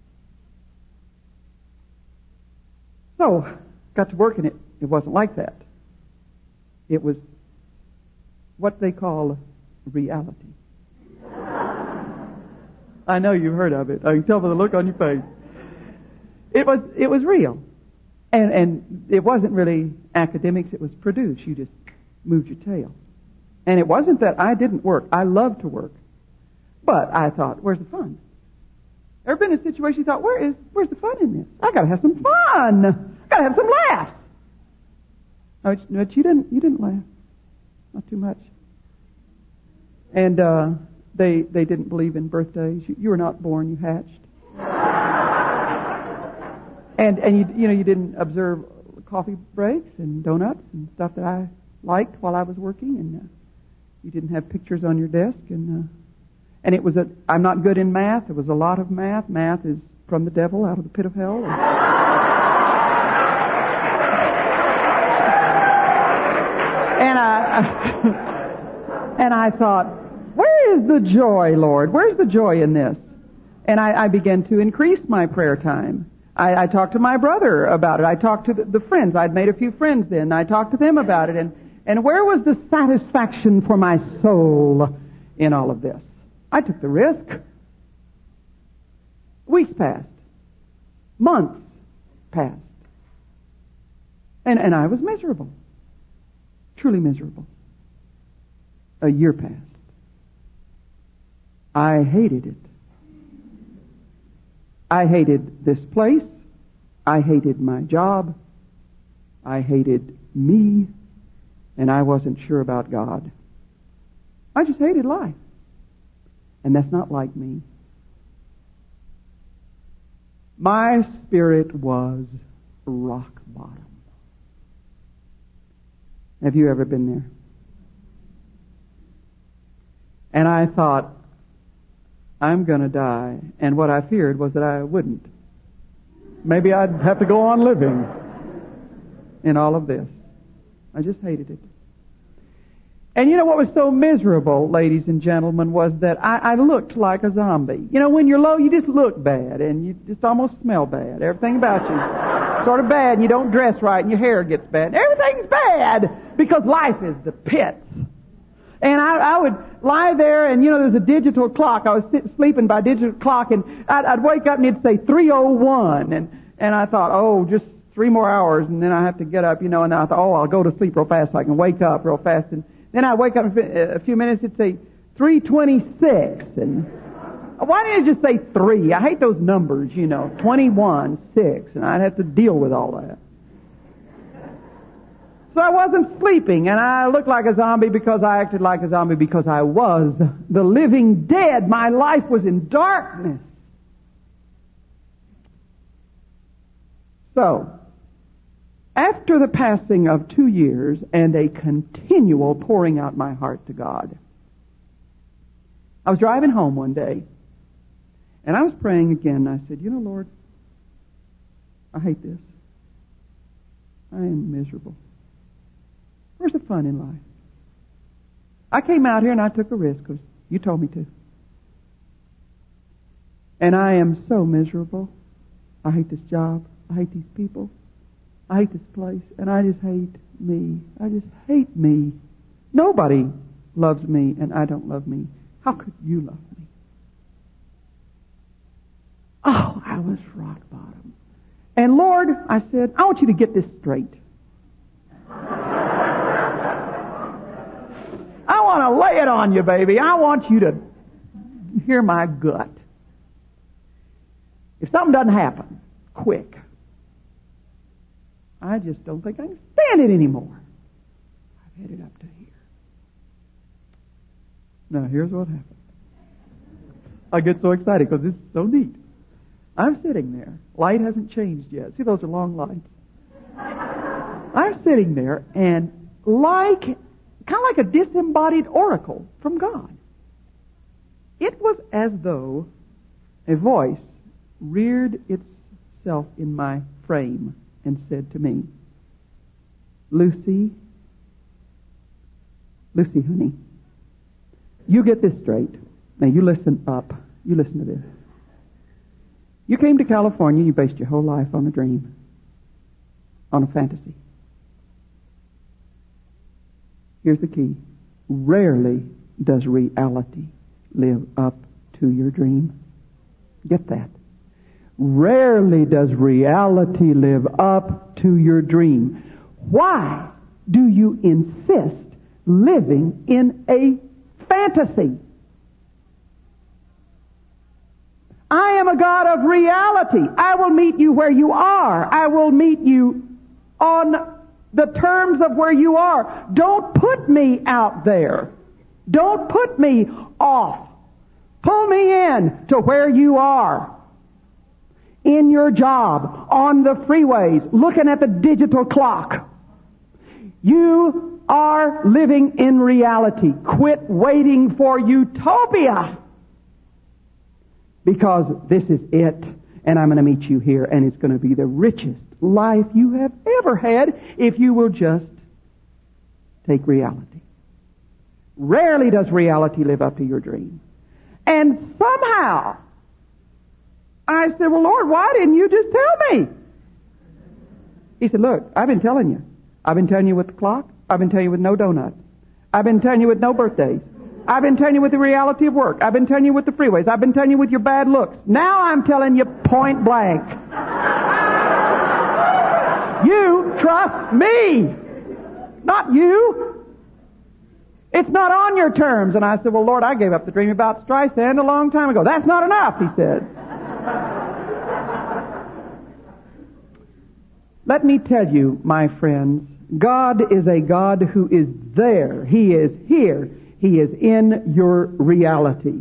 So, got to work in it. It wasn't like that. It was what they call reality. I know you've heard of it. I can tell by the look on your face. It was real. And it wasn't really academics, it was produce. You just moved your tail. And it wasn't that I didn't work. I loved to work. But I thought, where's the fun? Ever been in a situation you thought, where's the fun in this? I gotta have some fun. I gotta have some laughs. But you didn't laugh. Not too much. And they didn't believe in birthdays. You were not born, you hatched. and you didn't observe coffee breaks and donuts and stuff that I liked while I was working, and you didn't have pictures on your desk, and it was I'm not good in math. There was a lot of math. Math is from the devil, out of the pit of hell. And I thought, where is the joy, Lord? Where's the joy in this? And I began to increase my prayer time. I talked to my brother about it. I talked to the friends. I'd made a few friends then. I talked to them about it. And where was the satisfaction for my soul in all of this? I took the risk. Weeks passed. Months passed. And I was miserable. Truly miserable. A year passed. I hated it. I hated this place. I hated my job. I hated me. And I wasn't sure about God. I just hated life. And that's not like me. My spirit was rock bottom. Have you ever been there? And I thought, I'm going to die. And what I feared was that I wouldn't. Maybe I'd have to go on living in all of this. I just hated it. And you know what was so miserable, ladies and gentlemen, was that I looked like a zombie. You know, when you're low, you just look bad, and you just almost smell bad. Everything about you sort of bad, and you don't dress right, and your hair gets bad. Everything's bad because life is the pits. And I would lie there, and there's a digital clock. I was sleeping by digital clock, and I'd wake up and it'd say 3:01, and I thought, just 3 more hours, and then I have to get up, and then I thought, I'll go to sleep real fast so I can wake up real fast, and then I'd wake up in a few minutes, it'd say 3:26, and why didn't it just say 3? I hate those numbers, 21, 6, and I'd have to deal with all that. So I wasn't sleeping, and I looked like a zombie because I acted like a zombie because I was the living dead. My life was in darkness. So, after the passing of 2 years and a continual pouring out my heart to God, I was driving home one day, and I was praying again. I said, Lord, I hate this. I am miserable. Where's the fun in life? I came out here and I took a risk because you told me to. And I am so miserable. I hate this job. I hate these people. I hate this place. And I just hate me. I just hate me. Nobody loves me, and I don't love me. How could you love me? Oh, I was rock bottom. And Lord, I said, I want you to get this straight. I want to lay it on you, baby. I want you to hear my gut. If something doesn't happen quick, I just don't think I can stand it anymore. I've headed up to here. Now, here's what happened. I get so excited because this is so neat. I'm sitting there. Light hasn't changed yet. See, those are long lights. I'm sitting there, and kind of like a disembodied oracle from God. It was as though a voice reared itself in my frame and said to me, Lucy, honey, you get this straight. Now, you listen up. You listen to this. You came to California, you based your whole life on a dream, on a fantasy. Here's the key. Rarely does reality live up to your dream. Get that. Rarely does reality live up to your dream. Why do you insist living in a fantasy? I am a God of reality. I will meet you where you are. I will meet you on the terms of where you are. Don't put me out there. Don't put me off. Pull me in to where you are. In your job, on the freeways, looking at the digital clock. You are living in reality. Quit waiting for utopia. Because this is it, and I'm going to meet you here, and it's going to be the richest life you have ever had if you will just take reality. Rarely does reality live up to your dream. And somehow, I said, well, Lord, why didn't you just tell me? He said, look, I've been telling you. I've been telling you with the clock. I've been telling you with no donuts. I've been telling you with no birthdays. I've been telling you with the reality of work. I've been telling you with the freeways. I've been telling you with your bad looks. Now I'm telling you point blank. You trust me, not you. It's not on your terms. And I said, well, Lord, I gave up the dream about Streisand a long time ago. That's not enough, he said. Let me tell you, my friends, God is a God who is there. He is here. He is in your reality.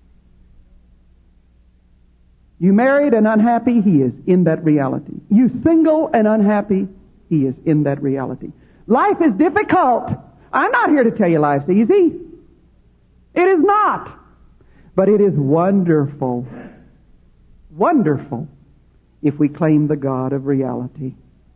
You married and unhappy, He is in that reality. You single and unhappy, He is in that reality. Life is difficult. I'm not here to tell you life's easy. It is not. But it is wonderful. Wonderful if we claim the God of reality.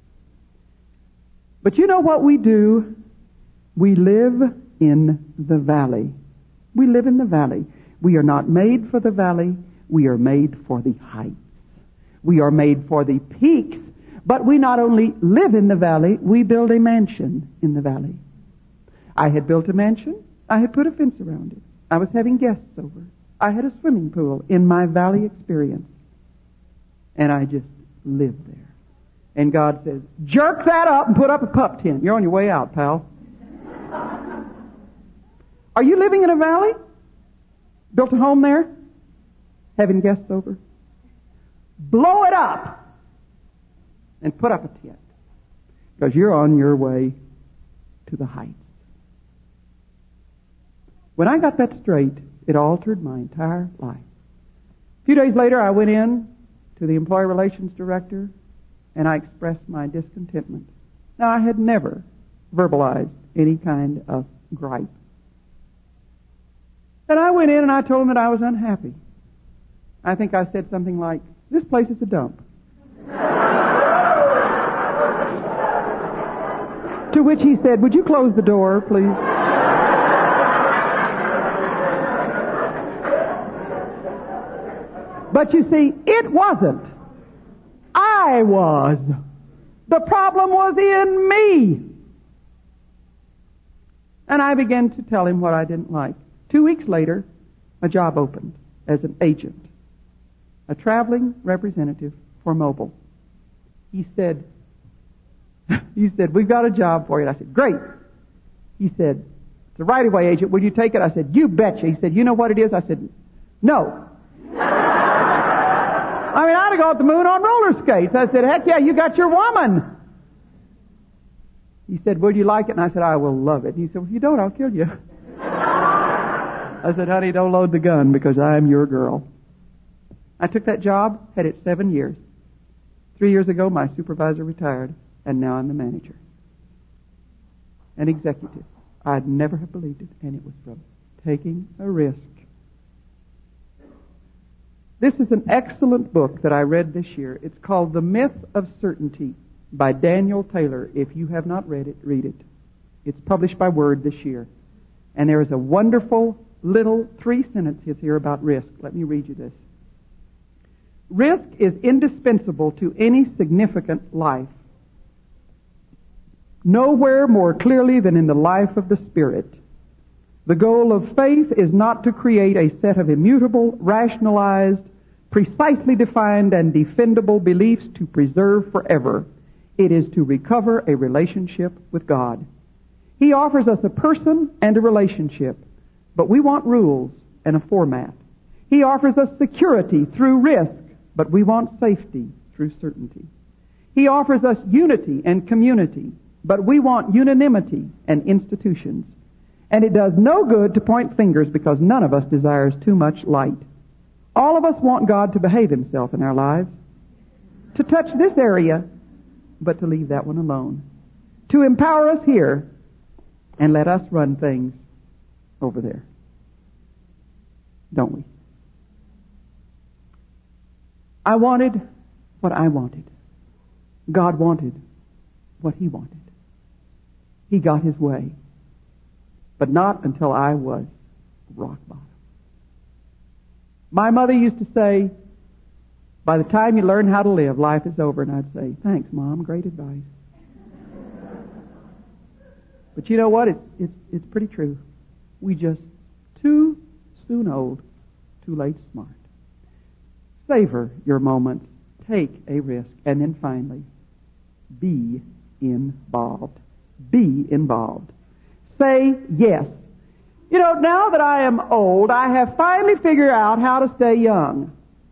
But you know what we do? We live in the valley. We live in the valley. We are not made for the valley. We are made for the heights. We are made for the peaks. But we not only live in the valley, we build a mansion in the valley. I had built a mansion. I had put a fence around it. I was having guests over. I had a swimming pool in my valley experience. And I just lived there. And God says, jerk that up and put up a pup tent. You're on your way out, pal. Are you living in a valley? Built a home there? Having guests over? Blow it up and put up a tent. Because you're on your way to the heights. When I got that straight, it altered my entire life. A few days later, I went in to the employee relations director and I expressed my discontentment. Now, I had never verbalized any kind of gripe. And I went in and I told him that I was unhappy. I think I said something like, this place is a dump. To which he said, would you close the door, please? But you see, it wasn't. I I was. The problem was in me. And I began to tell him what I didn't like. 2 weeks later, a job opened as an agent, a traveling representative for Mobil. He said, we've got a job for you. And I said, great. He said, it's a right-of-way agent. Will you take it? I said, you betcha. He said, you know what it is? I said, no. I mean, I'd have gone to the moon on roller skates. I said, heck yeah, you got your woman. He said, would you like it? And I said, I will love it. And he said, well, if you don't, I'll kill you. I said, honey, don't load the gun because I'm your girl. I took that job, had it 7 years. 3 years ago, my supervisor retired, and now I'm the manager. An executive. I'd never have believed it, and it was from taking a risk. This is an excellent book that I read this year. It's called The Myth of Certainty by Daniel Taylor. If you have not read it, read it. It's published by Word this year. And there is a wonderful little 3 sentences here about risk. Let me read you this. Risk is indispensable to any significant life. Nowhere more clearly than in the life of the Spirit. The goal of faith is not to create a set of immutable, rationalized, precisely defined and defendable beliefs to preserve forever. It is to recover a relationship with God. He offers us a person and a relationship, but we want rules and a format. He offers us security through risk, but we want safety through certainty. He offers us unity and community, but we want unanimity and institutions. And it does no good to point fingers because none of us desires too much light. All of us want God to behave himself in our lives, to touch this area, but to leave that one alone, to empower us here and let us run things over there. Don't we? I wanted what I wanted. God wanted what he wanted. He got his way. But not until I was rock bottom. My mother used to say, by the time you learn how to live, life is over. And I'd say, thanks, Mom, great advice. But you know what? It's pretty true. We just too soon old, too late smart. Savor your moments. Take a risk. And then finally, be involved. Be involved. Say yes. You know, now that I am old, I have finally figured out how to stay young.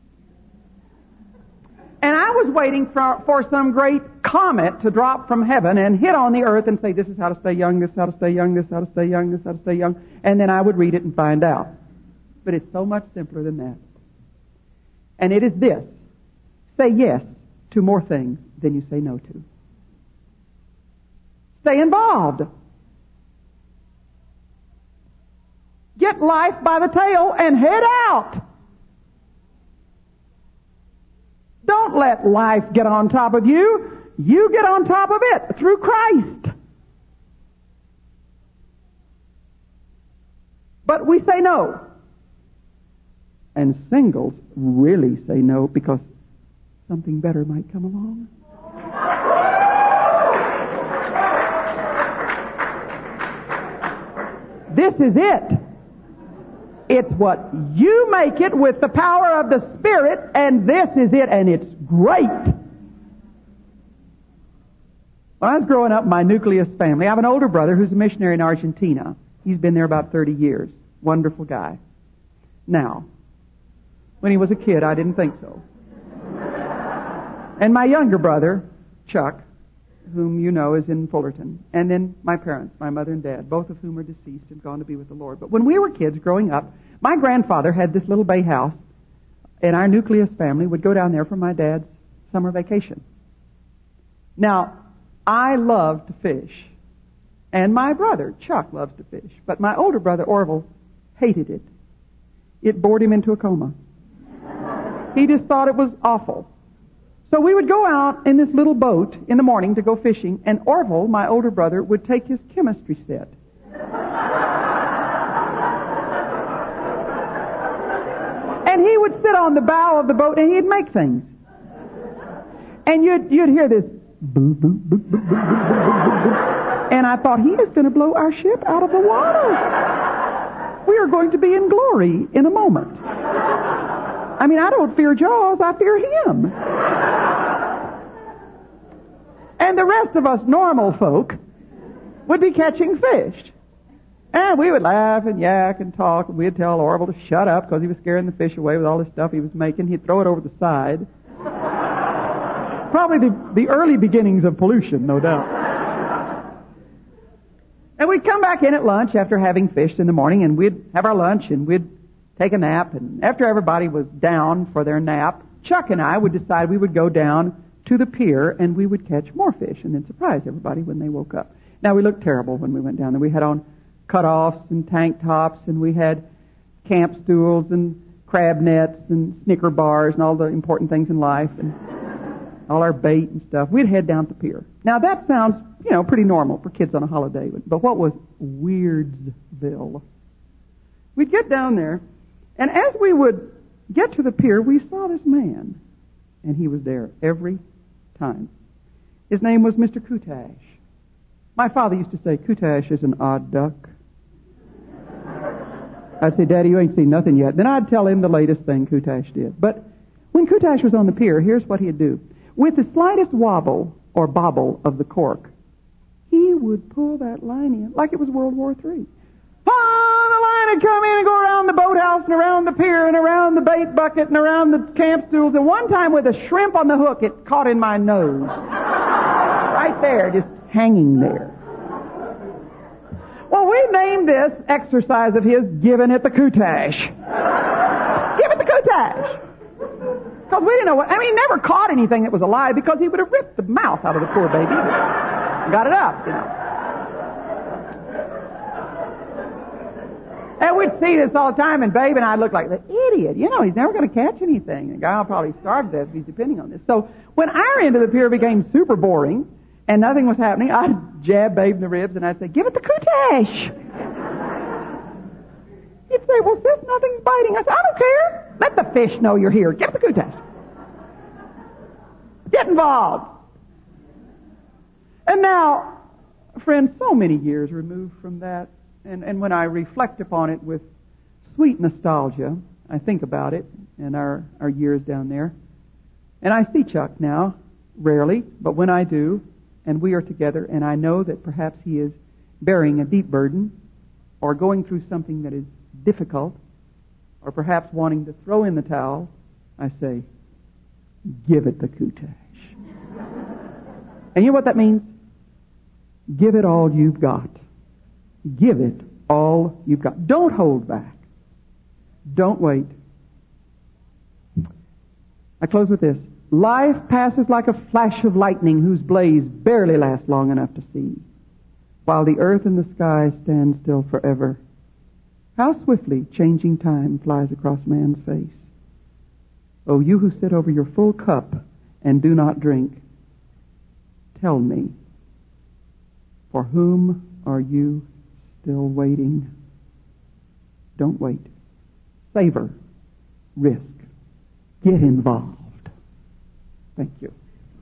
And I was waiting for some great comet to drop from heaven and hit on the earth and say, this is how to stay young, this is how to stay young, this is how to stay young, this is how to stay young. And then I would read it and find out. But it's so much simpler than that. And it is this. Say yes to more things than you say no to. Stay involved. Get life by the tail and head out. Don't let life get on top of you. You get on top of it through Christ. But we say no. And singles really say no because something better might come along. This is it. It's what you make it with the power of the Spirit, and this is it, and it's great. When I was growing up in my nucleus family, I have an older brother who's a missionary in Argentina. He's been there about 30 years. Wonderful guy. Now, when he was a kid, I didn't think so. And my younger brother, Chuck, whom you know is in Fullerton, and then my parents, my mother and dad, both of whom are deceased and gone to be with the Lord. But when we were kids growing up, my grandfather had this little bay house, and our nucleus family would go down there for my dad's summer vacation. Now, I love to fish, and my brother, Chuck, loves to fish, but my older brother, Orville, hated it. It bored him into a coma. He just thought it was awful. So we would go out in this little boat in the morning to go fishing, and Orville, my older brother, would take his chemistry set. And he would sit on the bow of the boat and he'd make things. And you'd hear this boop, boop, boop, boop, boop, boop, boop, boop. And I thought, he is going to blow our ship out of the water. We are going to be in glory in a moment. I mean, I don't fear Jaws, I fear him. And the rest of us normal folk would be catching fish. And we would laugh and yak and talk, and we'd tell Orville to shut up because he was scaring the fish away with all this stuff he was making. He'd throw it over the side. Probably the early beginnings of pollution, no doubt. And we'd come back in at lunch after having fished in the morning, and we'd have our lunch, and we'd take a nap. And after everybody was down for their nap, Chuck and I would decide we would go down to the pier, and we would catch more fish and then surprise everybody when they woke up. Now, we looked terrible when we went down there. We had on cutoffs and tank tops, and we had camp stools and crab nets and Snicker bars and all the important things in life and all our bait and stuff. We'd head down to the pier. Now, that sounds, pretty normal for kids on a holiday. But what was Weirdsville? We'd get down there, and as we would get to the pier, we saw this man, and he was there every time. His name was Mr. Kutash. My father used to say, Kutash is an odd duck. I'd say, Daddy, you ain't seen nothing yet. Then I'd tell him the latest thing Kutash did. But when Kutash was on the pier, here's what he'd do. With the slightest wobble or bobble of the cork, he would pull that line in like it was World War III. The line would come in and go around the boathouse and around the pier and around the bait bucket and around the camp stools. And one time with a shrimp on the hook, it caught in my nose. Right there, just hanging there. Well, we named this exercise of his Giving It the Kutash. Give it the Kutash. Because we didn't know he never caught anything that was alive because he would have ripped the mouth out of the poor baby. Got it up, And we'd see this all the time, and Babe and I'd look like the idiot. He's never going to catch anything. The guy will probably starve to death if he's depending on this. So when our end of the pier became super boring and nothing was happening, I'd jab Babe in the ribs and I'd say, give it the Kutash. He'd say, well, sis, nothing's biting. I said, I don't care. Let the fish know you're here. Give it the Kutash. Get involved. And now, friends, so many years removed from that, and when I reflect upon it with sweet nostalgia, I think about it and our years down there. And I see Chuck now, rarely, but when I do, and we are together, and I know that perhaps he is bearing a deep burden or going through something that is difficult or perhaps wanting to throw in the towel, I say, give it the Kutash. And you know what that means? Give it all you've got. Give it all you've got. Don't hold back. Don't wait. I close with this. Life passes like a flash of lightning whose blaze barely lasts long enough to see, while the earth and the sky stand still forever. How swiftly changing time flies across man's face. Oh, you who sit over your full cup and do not drink, tell me, for whom are you still waiting? Don't wait. Savor. Risk. Get involved. Thank you.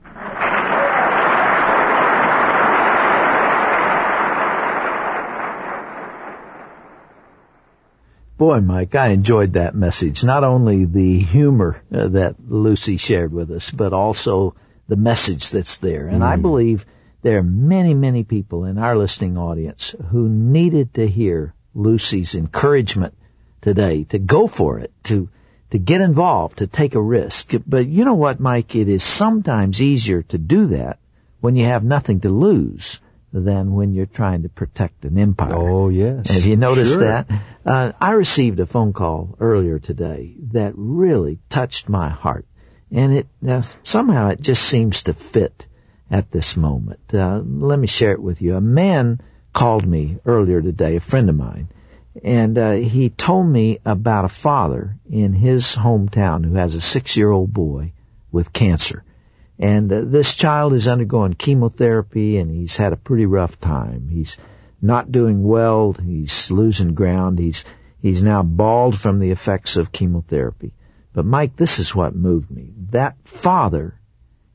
Boy, Mike, I enjoyed that message. Not only the humor that Lucy shared with us, but also the message that's there. And I believe there are many, many people in our listening audience who needed to hear Lucy's encouragement today to go for it, to get involved, to take a risk. But you know what, Mike? It is sometimes easier to do that when you have nothing to lose than when you're trying to protect an empire. Oh, yes. Have you noticed Sure. that? I received a phone call earlier today that really touched my heart. And it somehow it just seems to fit at this moment. Let me share it with you. A man called me earlier today, a friend of mine, and he told me about a father in his hometown who has a 6-year-old boy with cancer. And this child is undergoing chemotherapy, and he's had a pretty rough time. He's not doing well. He's losing ground. He's now bald from the effects of chemotherapy. But, Mike, this is what moved me. That father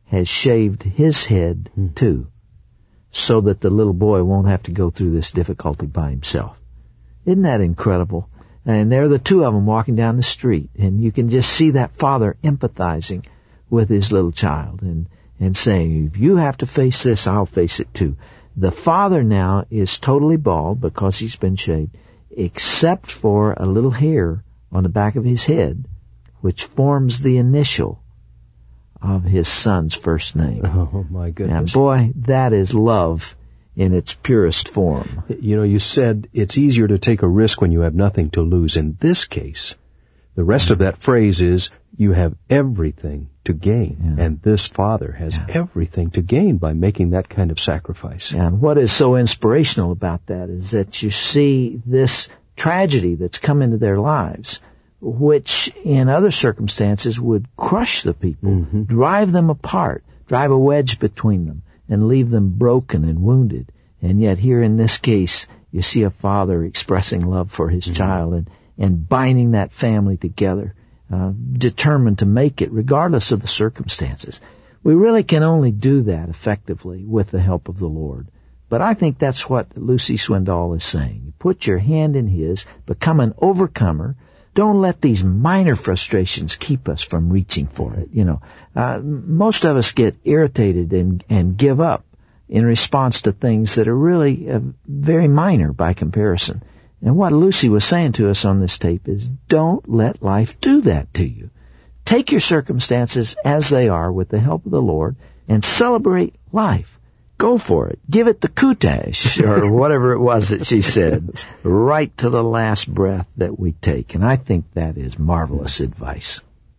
has shaved his head too, so that the little boy won't have to go through this difficulty by himself. Isn't that incredible? And there are the two of them walking down the street, and you can just see that father empathizing with his little child and saying, if you have to face this, I'll face it too. The father now is totally bald because he's been shaved, except for a little hair on the back of his head, which forms the initial of his son's first name. Oh, my goodness. And boy, that is love in its purest form. You know, you said it's easier to take a risk when you have nothing to lose. In this case, the rest of that phrase is, you have everything to gain. And this father has everything to gain by making that kind of sacrifice. And what is so inspirational about that is that you see this tragedy that's come into their lives, which in other circumstances would crush the people, drive them apart, drive a wedge between them, and leave them broken and wounded. And yet here in this case, you see a father expressing love for his child and binding that family together, determined to make it regardless of the circumstances. We really can only do that effectively with the help of the Lord. But I think that's what Lucy Swindoll is saying. Put your hand in his, become an overcomer. Don't let these minor frustrations keep us from reaching for it. You know, most of us get irritated and give up in response to things that are really very minor by comparison. And what Lucy was saying to us on this tape is, don't let life do that to you. Take your circumstances as they are with the help of the Lord and celebrate life. Go for it. Give it the kutash, or whatever it was that she said, right to the last breath that we take. And I think that is marvelous advice.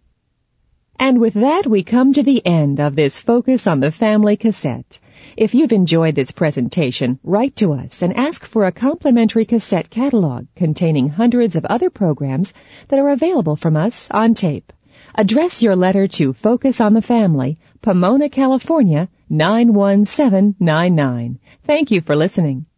And with that, we come to the end of this Focus on the Family cassette. If you've enjoyed this presentation, write to us and ask for a complimentary cassette catalog containing hundreds of other programs that are available from us on tape. Address your letter to Focus on the Family, Pomona, California, 91799. Thank you for listening.